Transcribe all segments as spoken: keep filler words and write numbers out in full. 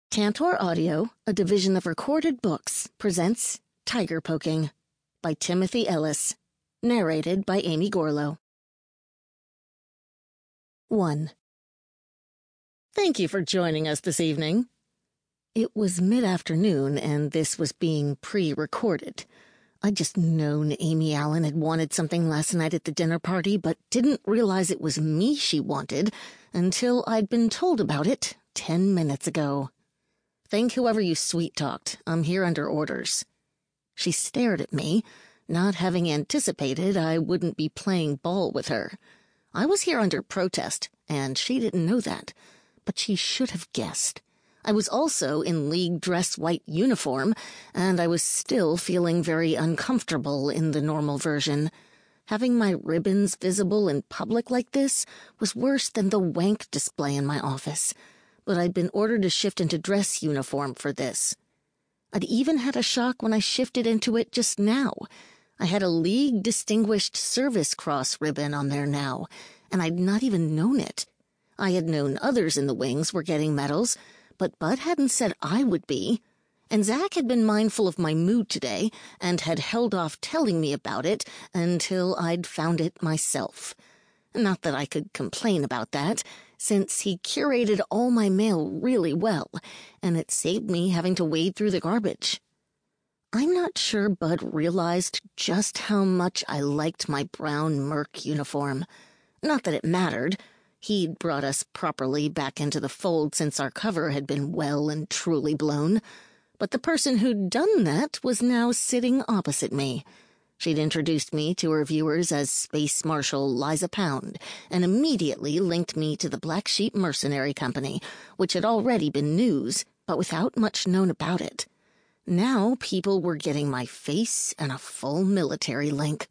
Tantor Audio, a division of Recorded Books, presents Tiger Poking by Timothy Ellis, narrated by Amy Gorlow. one. Thank you for joining us this evening. It was mid-afternoon, and this was being pre-recorded. I'd just known Amy Allen had wanted something last night at the dinner party, but didn't realize it was me she wanted until I'd been told about it ten minutes ago. Thank whoever you sweet-talked. I'm here under orders. She stared at me, not having anticipated I wouldn't be playing ball with her. I was here under protest, and she didn't know that, but she should have guessed. I was also in league dress white uniform, and I was still feeling very uncomfortable in the normal version. Having my ribbons visible in public like this was worse than the wank display in my office, but I'd been ordered to shift into dress uniform for this. I'd even had a shock when I shifted into it just now. I had a League Distinguished Service Cross ribbon on there now, and I'd not even known it. I had known others in the wings were getting medals, but Bud hadn't said I would be, and Zach had been mindful of my mood today and had held off telling me about it until I'd found it myself. Not that I could complain about that, since he curated all my mail really well, and it saved me having to wade through the garbage. I'm not sure Bud realized just how much I liked my brown Merc uniform. Not that it mattered. He'd brought us properly back into the fold since our cover had been well and truly blown, but the person who'd done that was now sitting opposite me. She'd introduced me to her viewers as Space Marshal Liza Pound and immediately linked me to the Black Sheep Mercenary Company, which had already been news, but without much known about it. Now people were getting my face and a full military link.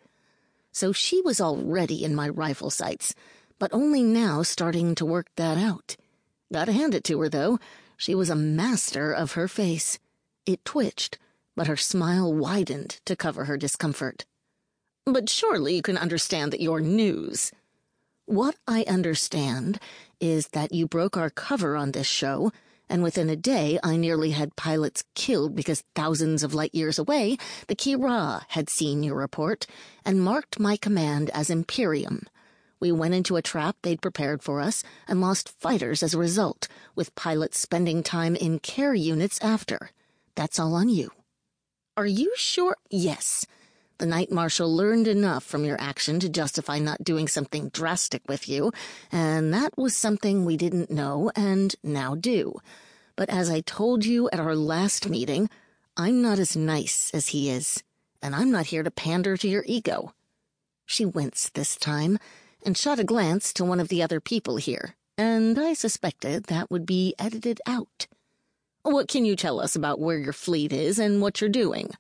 So she was already in my rifle sights, but only now starting to work that out. Gotta hand it to her, though. She was a master of her face. It twitched, but her smile widened to cover her discomfort. But surely you can understand that you're news. What I understand is that you broke our cover on this show, and within a day I nearly had pilots killed because thousands of light years away, the Kira had seen your report and marked my command as Imperium. We went into a trap they'd prepared for us and lost fighters as a result, with pilots spending time in care units after. That's all on you. Are you sure? Yes. The Knight Marshal learned enough from your action to justify not doing something drastic with you, and that was something we didn't know and now do. But as I told you at our last meeting, I'm not as nice as he is, and I'm not here to pander to your ego. She winced this time and shot a glance to one of the other people here, and I suspected that would be edited out. What can you tell us about where your fleet is and what you're doing?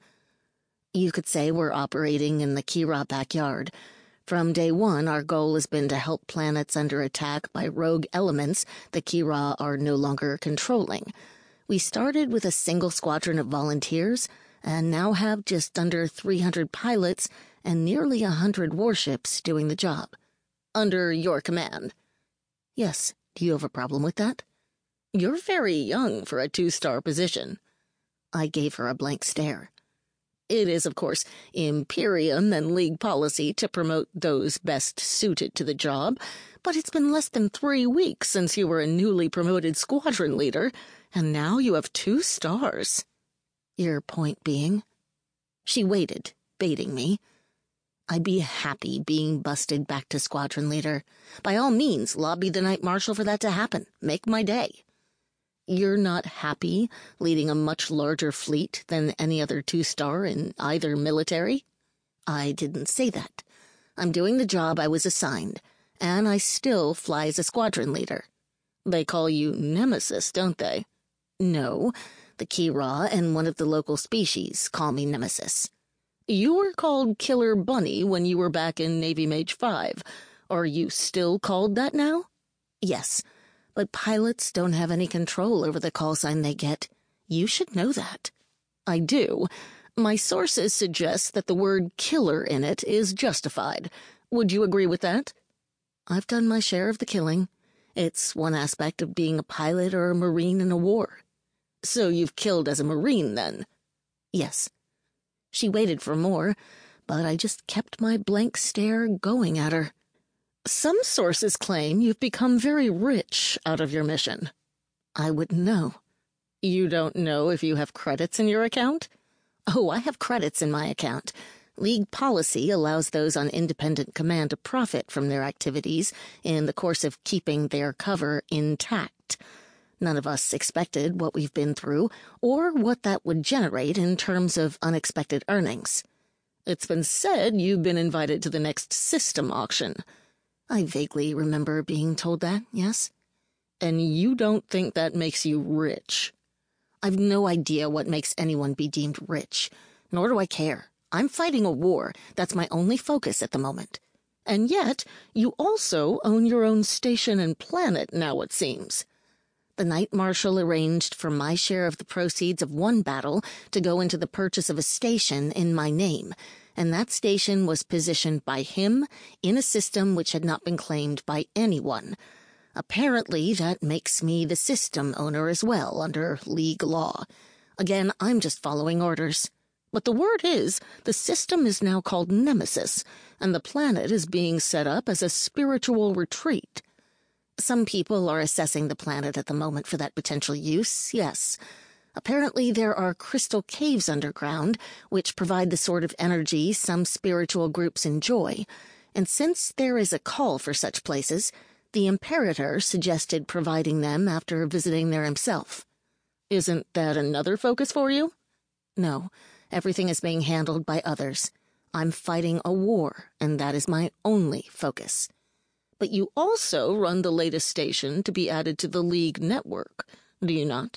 You could say we're operating in the Kira backyard. From day one, our goal has been to help planets under attack by rogue elements the Kira are no longer controlling. We started with a single squadron of volunteers, and now have just under three hundred pilots and nearly a hundred warships doing the job. Under your command. Yes, do you have a problem with that? You're very young for a two-star position. I gave her a blank stare. It is, of course, Imperium and League policy to promote those best suited to the job, but it's been less than three weeks since you were a newly promoted squadron leader, and now you have two stars. Your point being? She waited, baiting me. I'd be happy being busted back to squadron leader. By all means, lobby the Knight Marshal for that to happen. Make my day. You're not happy leading a much larger fleet than any other two-star in either military? I didn't say that. I'm doing the job I was assigned, and I still fly as a squadron leader. They call you Nemesis, don't they? No, the Kira and one of the local species call me Nemesis. You were called Killer Bunny when you were back in Navy Mage five. Are you still called that now? Yes. But pilots don't have any control over the call sign they get. You should know that. I do. My sources suggest that the word killer in it is justified. Would you agree with that? I've done my share of the killing. It's one aspect of being a pilot or a Marine in a war. So you've killed as a Marine, then? Yes. She waited for more, but I just kept my blank stare going at her. Some sources claim you've become very rich out of your mission. I wouldn't know. You don't know if you have credits in your account? Oh, I have credits in my account. League policy allows those on independent command to profit from their activities in the course of keeping their cover intact. None of us expected what we've been through, or what that would generate in terms of unexpected earnings. It's been said you've been invited to the next system auction. I vaguely remember being told that, yes? And you don't think that makes you rich? I've no idea what makes anyone be deemed rich, nor do I care. I'm fighting a war. That's my only focus at the moment. And yet, you also own your own station and planet now, it seems. The Knight Marshal arranged for my share of the proceeds of one battle to go into the purchase of a station in my name, and that station was positioned by him in a system which had not been claimed by anyone. Apparently, that makes me the system owner as well, under League law. Again, I'm just following orders. But the word is, the system is now called Nemesis, and the planet is being set up as a spiritual retreat. Some people are assessing the planet at the moment for that potential use, yes. Apparently there are crystal caves underground, which provide the sort of energy some spiritual groups enjoy, and since there is a call for such places, the Imperator suggested providing them after visiting there himself. Isn't that another focus for you? No, everything is being handled by others. I'm fighting a war, and that is my only focus. But you also run the latest station to be added to the League network, do you not?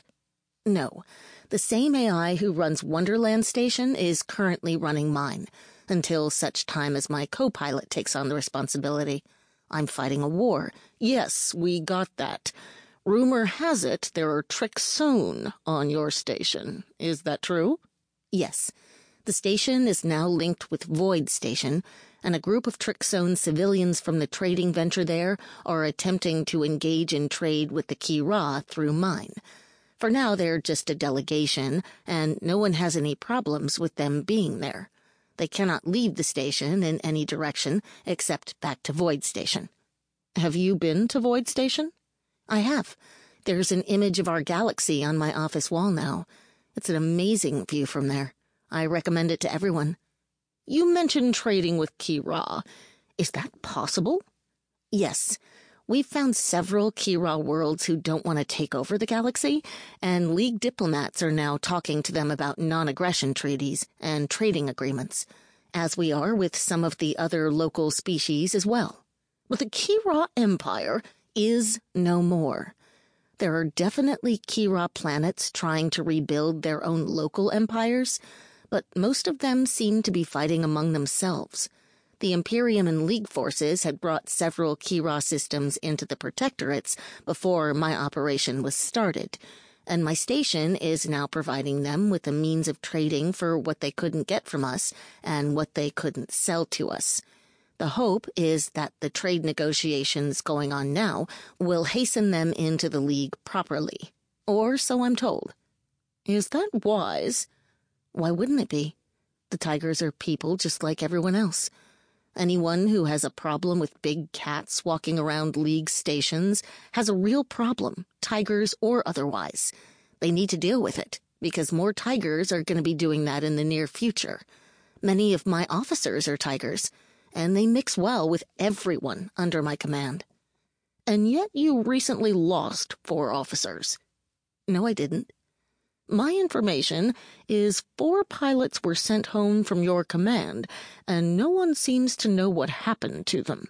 No. The same A I who runs Wonderland Station is currently running mine, until such time as my co-pilot takes on the responsibility. I'm fighting a war. Yes, we got that. Rumor has it there are Trixone on your station. Is that true? Yes. The station is now linked with Void Station, and a group of Trixone civilians from the trading venture there are attempting to engage in trade with the Kira through mine. For now, they're just a delegation, and no one has any problems with them being there. They cannot leave the station in any direction except back to Void Station. Have you been to Void Station? I have. There's an image of our galaxy on my office wall now. It's an amazing view from there. I recommend it to everyone. You mentioned trading with Kira. Is that possible? Yes. We've found several Kira worlds who don't want to take over the galaxy, and League diplomats are now talking to them about non-aggression treaties and trading agreements, as we are with some of the other local species as well. But the Kira Empire is no more. There are definitely Kira planets trying to rebuild their own local empires, but most of them seem to be fighting among themselves. The Imperium and League forces had brought several Kira systems into the Protectorates before my operation was started, and my station is now providing them with a means of trading for what they couldn't get from us and what they couldn't sell to us. The hope is that the trade negotiations going on now will hasten them into the League properly. Or so I'm told. Is that wise? Why wouldn't it be? The Tigers are people just like everyone else. Anyone who has a problem with big cats walking around League stations has a real problem, Tigers or otherwise. They need to deal with it, because more Tigers are going to be doing that in the near future. Many of my officers are Tigers, and they mix well with everyone under my command. And yet you recently lost four officers. No, I didn't. My information is four pilots were sent home from your command, and no one seems to know what happened to them.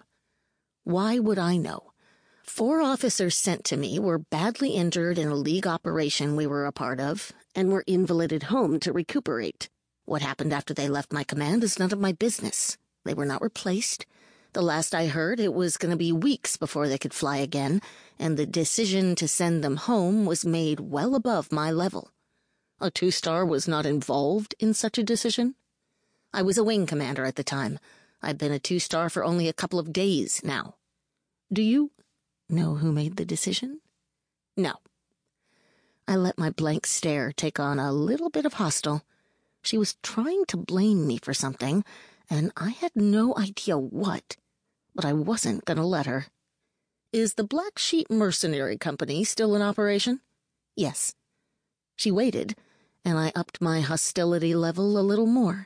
Why would I know? Four officers sent to me were badly injured in a League operation we were a part of, and were invalided home to recuperate. What happened after they left my command is none of my business. They were not replaced. The last I heard, it was going to be weeks before they could fly again, and the decision to send them home was made well above my level. A two-star was not involved in such a decision? I was a wing commander at the time. I've been a two-star for only a couple of days now. Do you know who made the decision? No. I let my blank stare take on a little bit of hostile. She was trying to blame me for something, and I had no idea what, but I wasn't going to let her. Is the Black Sheep Mercenary Company still in operation? Yes. She waited, and I upped my hostility level a little more.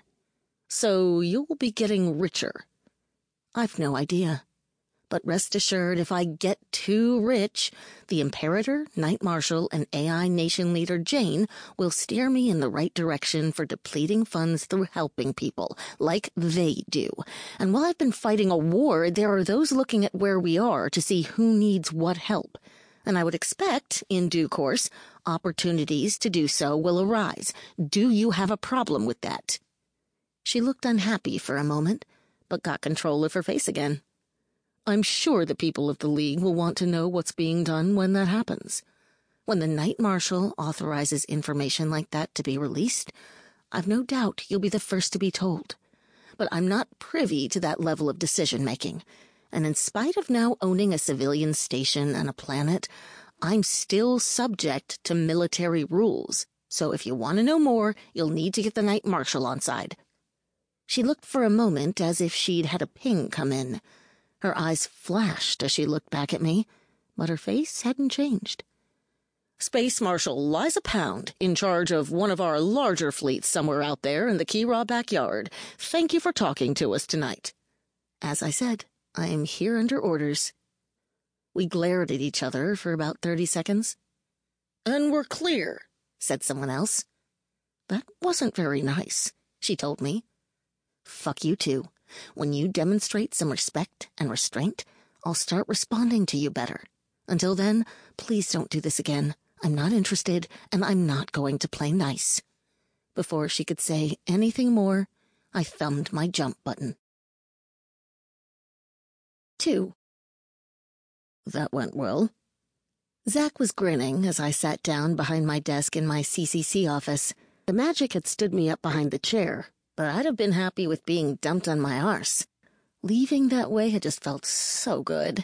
So you'll be getting richer. I've no idea. But rest assured, if I get too rich, the Imperator, Knight Marshal, and A I Nation leader Jane will steer me in the right direction for depleting funds through helping people, like they do. And while I've been fighting a war, there are those looking at where we are to see who needs what help. And I would expect, in due course, opportunities to do so will arise. Do you have a problem with that? She looked unhappy for a moment, but got control of her face again. I'm sure the people of the League will want to know what's being done when that happens. When the Knight Marshal authorizes information like that to be released, I've no doubt you'll be the first to be told. But I'm not privy to that level of decision-making, and in spite of now owning a civilian station and a planet, I'm still subject to military rules. So if you want to know more, you'll need to get the Knight Marshal on side. She looked for a moment as if she'd had a ping come in. Her eyes flashed as she looked back at me, but her face hadn't changed. Space Marshal Liza Pound, in charge of one of our larger fleets somewhere out there in the Kira backyard. Thank you for talking to us tonight. As I said, I am here under orders. We glared at each other for about thirty seconds. And we're clear, said someone else. That wasn't very nice, she told me. Fuck you too. When you demonstrate some respect and restraint, I'll start responding to you better. Until then, please don't do this again. I'm not interested, and I'm not going to play nice. Before she could say anything more, I thumbed my jump button. Two. That went well. Zach was grinning as I sat down behind my desk in my C C C office. The magic had stood me up behind the chair, but I'd have been happy with being dumped on my arse. Leaving that way had just felt so good.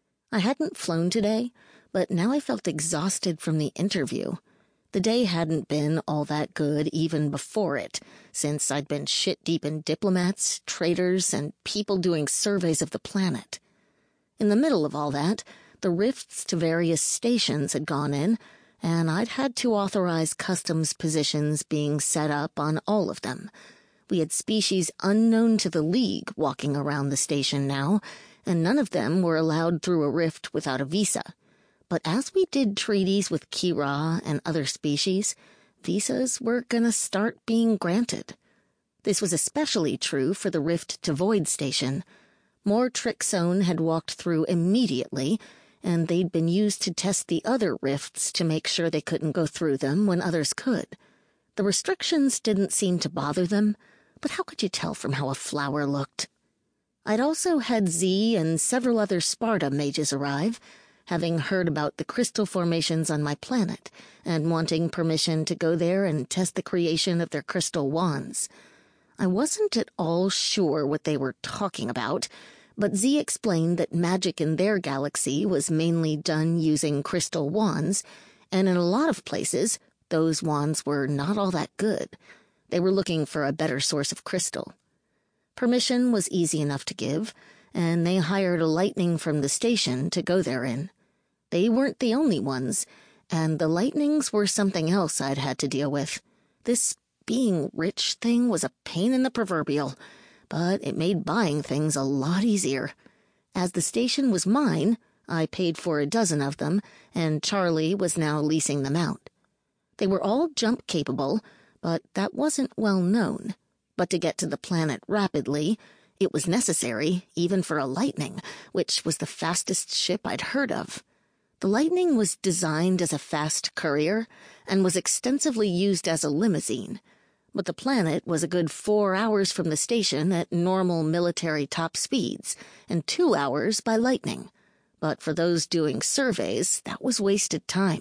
I hadn't flown today, but now I felt exhausted from the interview. The day hadn't been all that good even before it, since I'd been shit-deep in diplomats, traders, and people doing surveys of the planet. In the middle of all that, the rifts to various stations had gone in, and I'd had to authorize customs positions being set up on all of them. We had species unknown to the League walking around the station now, and none of them were allowed through a rift without a visa. But as we did treaties with Kira and other species, visas were gonna start being granted. This was especially true for the rift to Void station. More Trixone had walked through immediately, and they'd been used to test the other rifts to make sure they couldn't go through them when others could. The restrictions didn't seem to bother them, but how could you tell from how a flower looked? I'd also had Z and several other Sparta mages arrive, having heard about the crystal formations on my planet, and wanting permission to go there and test the creation of their crystal wands. I wasn't at all sure what they were talking about, but Z explained that magic in their galaxy was mainly done using crystal wands, and in a lot of places, those wands were not all that good. They were looking for a better source of crystal. Permission was easy enough to give, and they hired a lightning from the station to go therein. They weren't the only ones, and the lightnings were something else I'd had to deal with. This being rich thing was a pain in the proverbial, but it made buying things a lot easier. As the station was mine, I paid for a dozen of them, and Charlie was now leasing them out. They were all jump-capable, but that wasn't well known. But to get to the planet rapidly, it was necessary, even for a Lightning, which was the fastest ship I'd heard of. The Lightning was designed as a fast courier and was extensively used as a limousine, but the planet was a good four hours from the station at normal military top speeds and two hours by Lightning. But for those doing surveys, that was wasted time.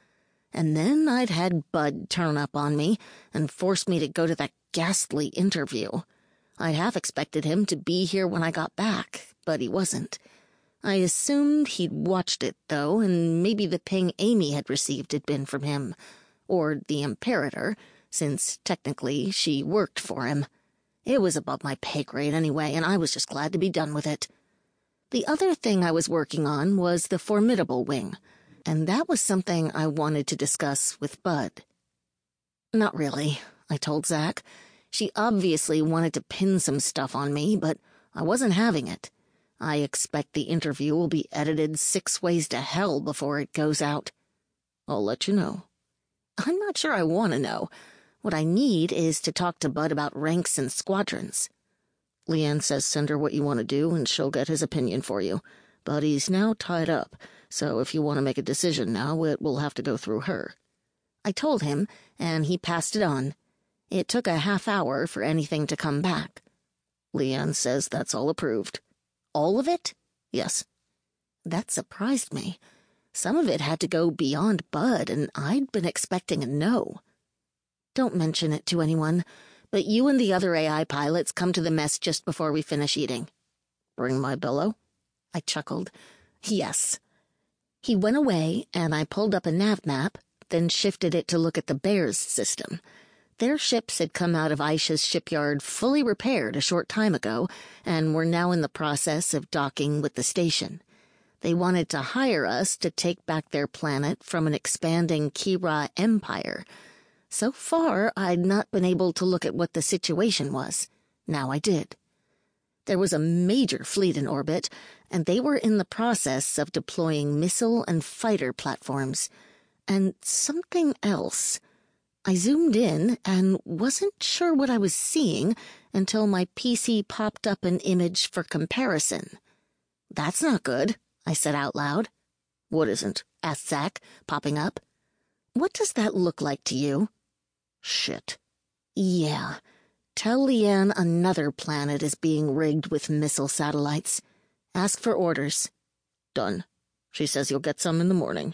And then I'd had Bud turn up on me and force me to go to that ghastly interview. I half expected him to be here when I got back, but he wasn't. I assumed he'd watched it, though, and maybe the ping Amy had received had been from him. Or the Imperator, since technically she worked for him. It was above my pay grade anyway, and I was just glad to be done with it. The other thing I was working on was the Formidable Wing, and that was something I wanted to discuss with Bud. Not really, I told Zach. She obviously wanted to pin some stuff on me, but I wasn't having it. I expect the interview will be edited six ways to hell before it goes out. I'll let you know. I'm not sure I want to know. What I need is to talk to Bud about ranks and squadrons. Leanne says send her what you want to do, and she'll get his opinion for you. But he's now tied up, so if you want to make a decision now, it will have to go through her. I told him, and he passed it on. It took a half hour for anything to come back. Leanne says that's all approved. All of it? Yes. That surprised me. Some of it had to go beyond Bud, and I'd been expecting a no. Don't mention it to anyone, but you and the other A I pilots come to the mess just before we finish eating. Bring my bellow? I chuckled. Yes. He went away, and I pulled up a nav map, then shifted it to look at the Bears system. Their ships had come out of Aisha's shipyard fully repaired a short time ago, and were now in the process of docking with the station. They wanted to hire us to take back their planet from an expanding Kira empire. So far, I'd not been able to look at what the situation was. Now I did. There was a major fleet in orbit, and they were in the process of deploying missile and fighter platforms. And something else. I zoomed in and wasn't sure what I was seeing until my P C popped up an image for comparison. That's not good, I said out loud. What isn't? Asked Zach, popping up. What does that look like to you? Shit. Yeah. Tell Leanne another planet is being rigged with missile satellites. Ask for orders. Done. She says you'll get some in the morning.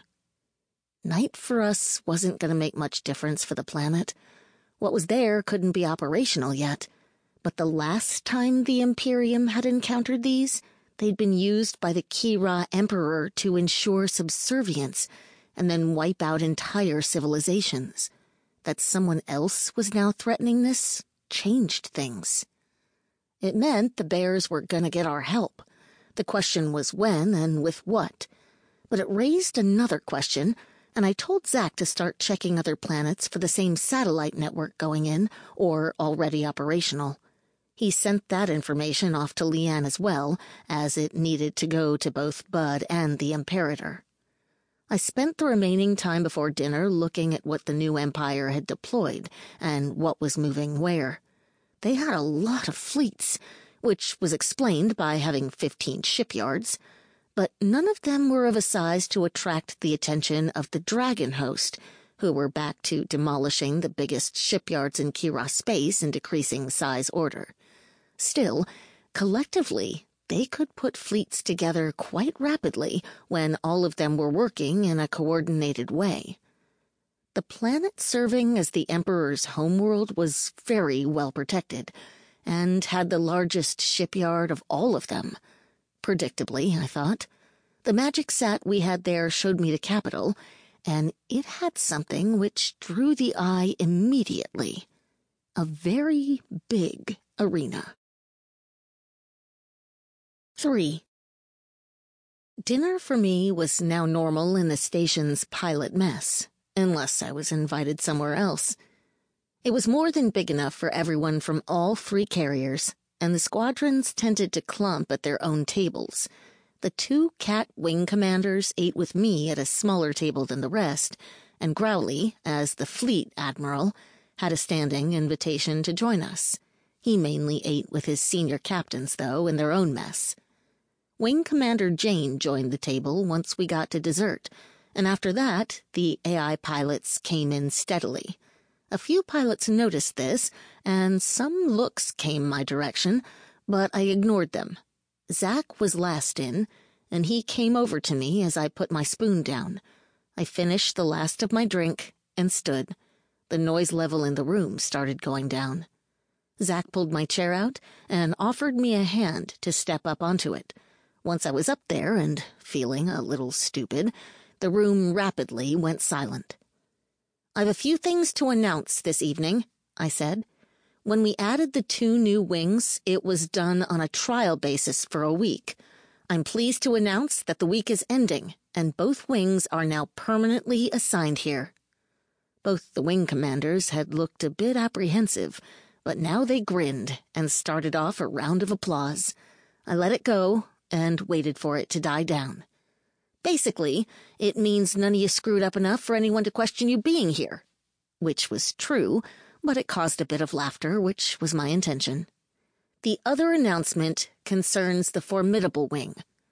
Night for us wasn't going to make much difference for the planet. What was there couldn't be operational yet. But the last time the Imperium had encountered these, they'd been used by the Kira Emperor to ensure subservience and then wipe out entire civilizations. That someone else was now threatening this changed things. It meant the Bears were going to get our help. The question was when and with what. But it raised another question, and I told Zach to start checking other planets for the same satellite network going in, or already operational. He sent that information off to Leanne as well, as it needed to go to both Bud and the Imperator. I spent the remaining time before dinner looking at what the new Empire had deployed, and what was moving where. They had a lot of fleets, which was explained by having fifteen shipyards, but none of them were of a size to attract the attention of the Dragon Host, who were back to demolishing the biggest shipyards in Kira space in decreasing size order. Still, collectively, they could put fleets together quite rapidly when all of them were working in a coordinated way. The planet serving as the Emperor's homeworld was very well protected, and had the largest shipyard of all of them. Predictably, I thought. The magic sat we had there showed me the capital, and it had something which drew the eye immediately. A very big arena. Three. Dinner for me was now normal in the station's pilot mess, unless I was invited somewhere else. It was more than big enough for everyone from all three carriers, and the squadrons tended to clump at their own tables. The two Cat wing commanders ate with me at a smaller table than the rest, and Growly, as the fleet admiral, had a standing invitation to join us. He mainly ate with his senior captains, though, in their own mess. Wing Commander Jane joined the table once we got to dessert, and after that, the A I pilots came in steadily. A few pilots noticed this, and some looks came my direction, but I ignored them. Zach was last in, and he came over to me as I put my spoon down. I finished the last of my drink and stood. The noise level in the room started going down. Zach pulled my chair out and offered me a hand to step up onto it. Once I was up there and feeling a little stupid, the room rapidly went silent. "I've a few things to announce this evening," I said. "When we added the two new wings, it was done on a trial basis for a week. I'm pleased to announce that the week is ending, and both wings are now permanently assigned here." Both the wing commanders had looked a bit apprehensive, but now they grinned and started off a round of applause. I let it go and waited for it to die down. Basically, it means none of you screwed up enough for anyone to question you being here. Which was true, but it caused a bit of laughter, which was my intention. The other announcement concerns the Formidable Wing.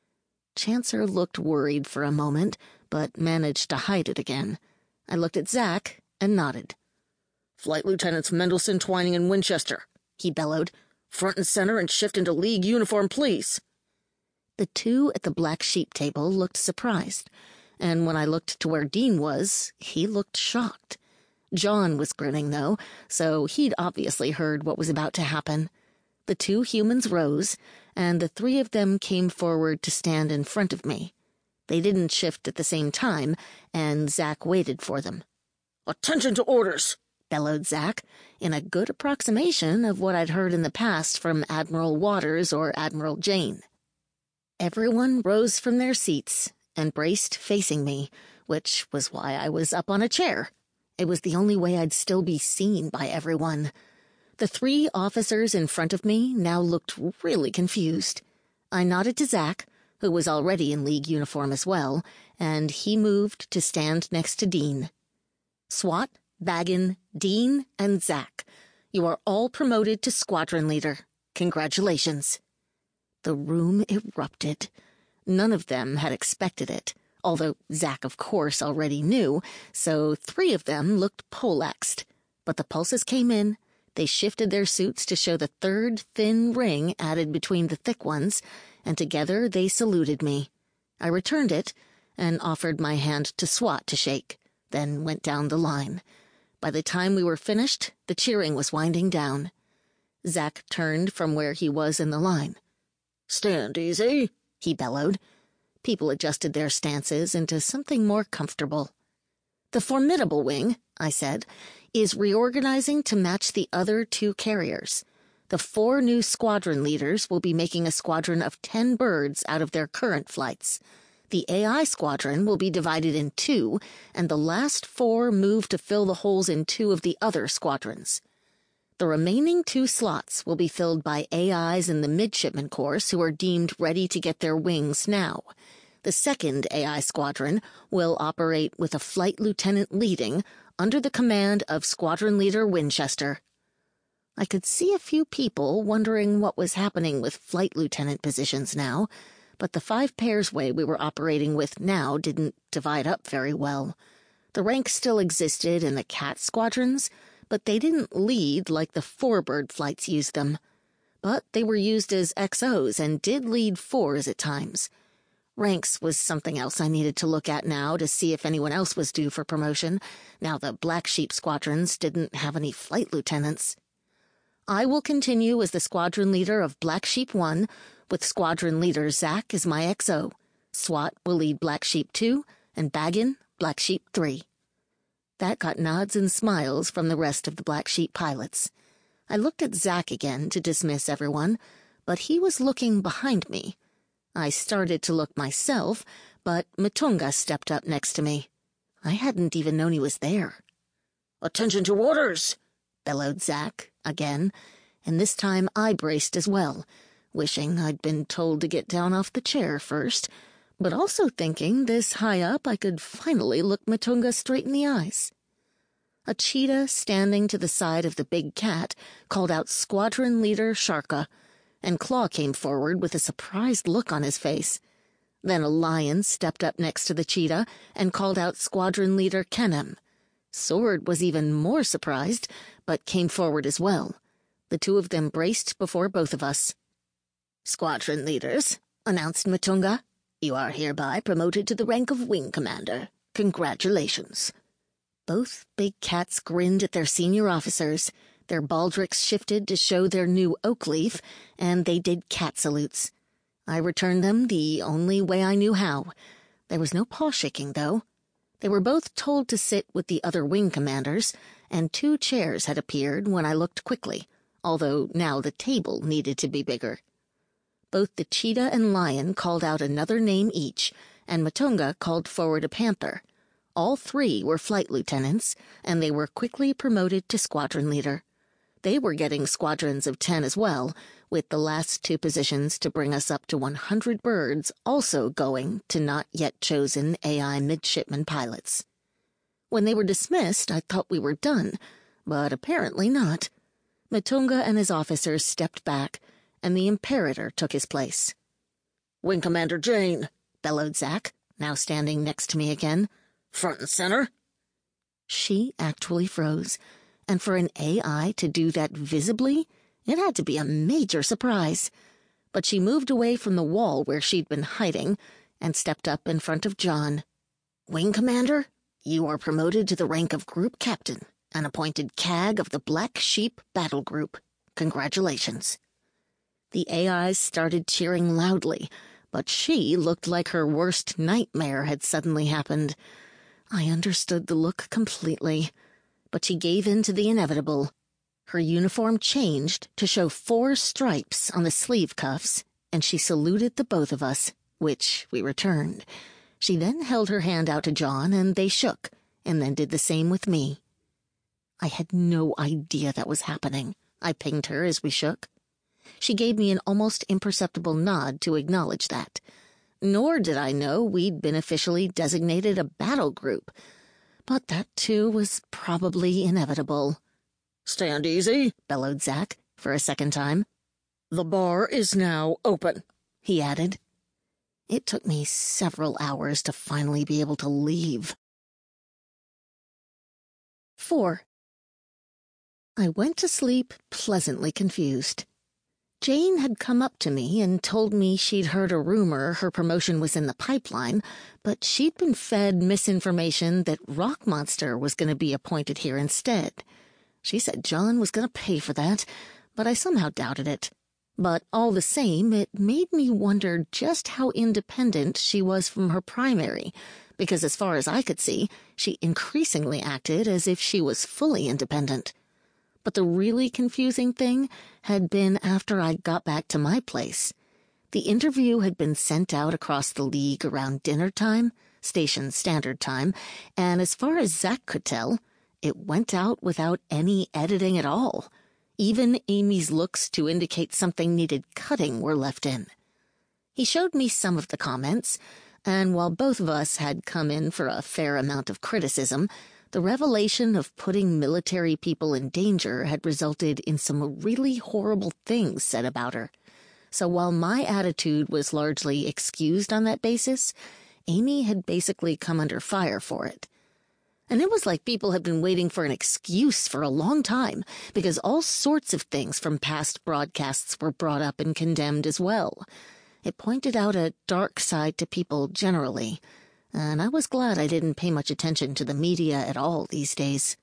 Chancer looked worried for a moment, but managed to hide it again. I looked at Zack and nodded. "Flight Lieutenants Mendelson, Twining, and Winchester," he bellowed. "Front and center and shift into League uniform, please." The two at the black sheep table looked surprised, and when I looked to where Dean was, he looked shocked. John was grinning, though, so he'd obviously heard what was about to happen. The two humans rose, and the three of them came forward to stand in front of me. They didn't shift at the same time, and Zack waited for them. "Attention to orders!" bellowed Zack, in a good approximation of what I'd heard in the past from Admiral Waters or Admiral Jane. Everyone rose from their seats and braced facing me, which was why I was up on a chair. It was the only way I'd still be seen by everyone. The three officers in front of me now looked really confused. I nodded to Zack, who was already in League uniform as well, and he moved to stand next to Dean. "Swat, Baggin, Dean, and Zack, you are all promoted to squadron leader. Congratulations." The room erupted. None of them had expected it, although Zack, of course, already knew, so three of them looked poleaxed. But the pulses came in, they shifted their suits to show the third thin ring added between the thick ones, and together they saluted me. I returned it and offered my hand to Swat to shake, then went down the line. By the time we were finished, the cheering was winding down. Zack turned from where he was in the line. "Stand easy," he bellowed. People adjusted their stances into something more comfortable. "The Formidable Wing," I said, "is reorganizing to match the other two carriers. The four new squadron leaders will be making a squadron of ten birds out of their current flights. The A I squadron will be divided in two, and the last four move to fill the holes in two of the other squadrons. The remaining two slots will be filled by A Is in the midshipman course who are deemed ready to get their wings now. The second A I squadron will operate with a flight lieutenant leading under the command of Squadron Leader Winchester." I could see a few people wondering what was happening with flight lieutenant positions now, but the five pairs way we were operating with now didn't divide up very well. The ranks still existed in the cat squadrons, but they didn't lead like the four-bird flights used them. But they were used as X Os and did lead fours at times. Ranks was something else I needed to look at now to see if anyone else was due for promotion, now the Black Sheep squadrons didn't have any flight lieutenants. "I will continue as the squadron leader of Black Sheep one, with squadron leader Zack as my X O. Swat will lead Black Sheep two, and Baggin, Black Sheep three. That got nods and smiles from the rest of the Black Sheep pilots. I looked at Zack again to dismiss everyone, but he was looking behind me. I started to look myself, but Matunga stepped up next to me. I hadn't even known he was there. "Attention to orders!" bellowed Zack again, and this time I braced as well, wishing I'd been told to get down off the chair first, but also thinking this high up I could finally look Matunga straight in the eyes. A cheetah standing to the side of the big cat called out Squadron Leader Sharka, and Claw came forward with a surprised look on his face. Then a lion stepped up next to the cheetah and called out Squadron Leader Kenem. Sword was even more surprised, but came forward as well. The two of them braced before both of us. "Squadron leaders," announced Matunga, "you are hereby promoted to the rank of Wing Commander. Congratulations." Both big cats grinned at their senior officers. Their baldricks shifted to show their new oak leaf, and they did cat salutes. I returned them the only way I knew how. There was no paw-shaking, though. They were both told to sit with the other wing commanders, and two chairs had appeared when I looked quickly, although now the table needed to be bigger. Both the cheetah and lion called out another name each, and Matunga called forward a panther. All three were flight lieutenants, and they were quickly promoted to squadron leader. They were getting squadrons of ten as well, with the last two positions to bring us up to one hundred birds also going to not yet chosen A I midshipman pilots. When they were dismissed, I thought we were done, but apparently not. Matunga and his officers stepped back, and the Imperator took his place. "Wing Commander Jane," bellowed Zack, now standing next to me again. "Front and center." She actually froze, and for an A I to do that visibly, it had to be a major surprise. But she moved away from the wall where she'd been hiding and stepped up in front of John. "Wing Commander, you are promoted to the rank of Group Captain and appointed C A G of the Black Sheep Battle Group. Congratulations." The A Is started cheering loudly, but she looked like her worst nightmare had suddenly happened. I understood the look completely, but she gave in to the inevitable. Her uniform changed to show four stripes on the sleeve cuffs, and she saluted the both of us, which we returned. She then held her hand out to John, and they shook, and then did the same with me. I had no idea that was happening. I pinged her as we shook. She gave me an almost imperceptible nod to acknowledge that. Nor did I know we'd been officially designated a battle group, but that too was probably inevitable. "Stand easy," bellowed Zack for a second time. "The bar is now open," he added. It took me several hours to finally be able to leave. Four. I went to sleep pleasantly confused. Jane had come up to me and told me she'd heard a rumor her promotion was in the pipeline, but she'd been fed misinformation that Rock Monster was going to be appointed here instead. She said John was going to pay for that, but I somehow doubted it. But all the same, it made me wonder just how independent she was from her primary, because as far as I could see, she increasingly acted as if she was fully independent. But the really confusing thing had been after I got back to my place. The interview had been sent out across the league around dinner time, station standard time, and as far as Zack could tell, it went out without any editing at all. Even Amy's looks to indicate something needed cutting were left in. He showed me some of the comments, and while both of us had come in for a fair amount of criticism, the revelation of putting military people in danger had resulted in some really horrible things said about her. So while my attitude was largely excused on that basis, Amy had basically come under fire for it. And it was like people had been waiting for an excuse for a long time, because all sorts of things from past broadcasts were brought up and condemned as well. It pointed out a dark side to people generally, and I was glad I didn't pay much attention to the media at all these days.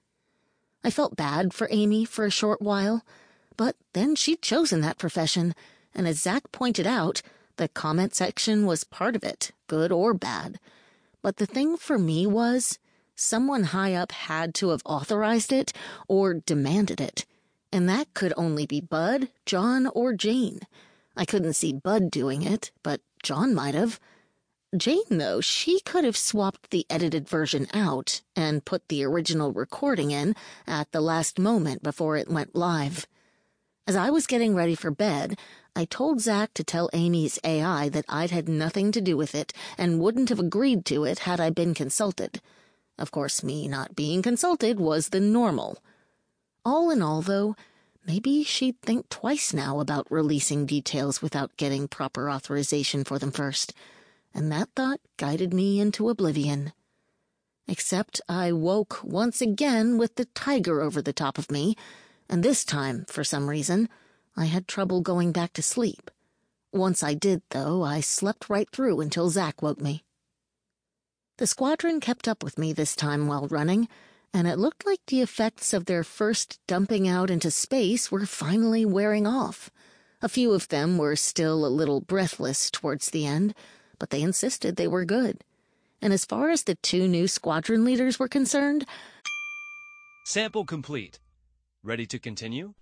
I felt bad for Amy for a short while, but then she'd chosen that profession, and as Zack pointed out, the comment section was part of it, good or bad. But the thing for me was, someone high up had to have authorized it or demanded it, and that could only be Bud, John, or Jane. I couldn't see Bud doing it, but John might have. Jane, though, she could have swapped the edited version out and put the original recording in at the last moment before it went live. As I was getting ready for bed, I told Zack to tell Amy's A I that I'd had nothing to do with it and wouldn't have agreed to it had I been consulted. Of course, me not being consulted was the normal. All in all, though, maybe she'd think twice now about releasing details without getting proper authorization for them first. And that thought guided me into oblivion. Except I woke once again with the tiger over the top of me, and this time, for some reason, I had trouble going back to sleep. Once I did, though, I slept right through until Zack woke me. The squadron kept up with me this time while running, and it looked like the effects of their first dumping out into space were finally wearing off. A few of them were still a little breathless towards the end, but they insisted they were good. And as far as the two new squadron leaders were concerned... Sample complete. Ready to continue?